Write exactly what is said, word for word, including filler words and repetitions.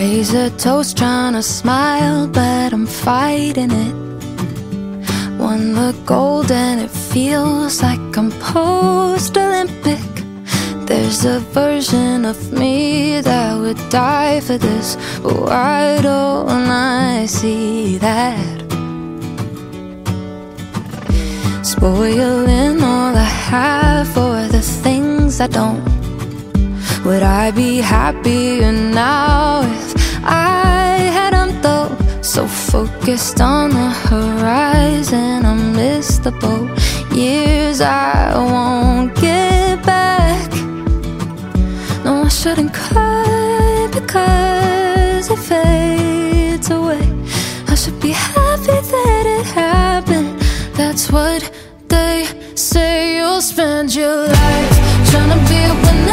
Raise a toast, trying to smile, but I'm fighting it. Won the gold and it feels like I'm post-Olympic. There's a version of me that would die for this, but why don't I see that? Spoiling all I have for the things I don't. Would I be happier now if I hadn't though? So focused on the horizon, I missed the boat. Years I won't get back. No, I shouldn't cry because it fades away. I should be happy that it happened. That's what they say. You'll spend your life trying to be a winner.